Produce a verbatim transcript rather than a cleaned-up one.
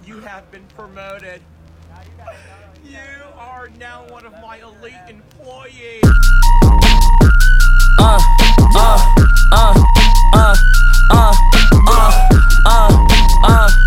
You have been promoted. You are now one of my elite employees. Uh, uh, uh, uh, uh, uh, uh, uh.